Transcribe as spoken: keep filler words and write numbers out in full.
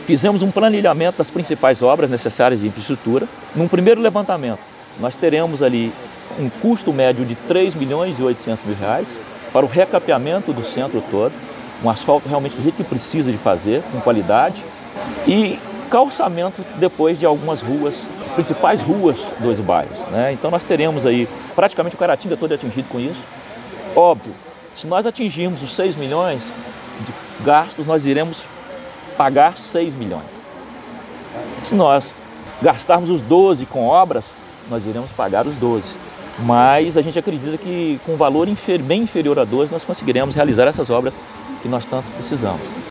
Fizemos um planilhamento das principais obras necessárias de infraestrutura. Num primeiro levantamento, nós teremos ali um custo médio de três milhões e oitocentos mil reais para o recapeamento do centro todo, um asfalto realmente do jeito que precisa de fazer, com qualidade, e calçamento depois de algumas ruas, principais ruas dos bairros, né? Então nós teremos aí praticamente o Caratinga todo atingido com isso. Óbvio, se nós atingirmos os seis milhões de gastos, nós iremos pagar seis milhões. Se nós gastarmos os doze com obras, nós iremos pagar os doze. Mas a gente acredita que com valor bem inferior a doze nós conseguiremos realizar essas obras que nós tanto precisamos.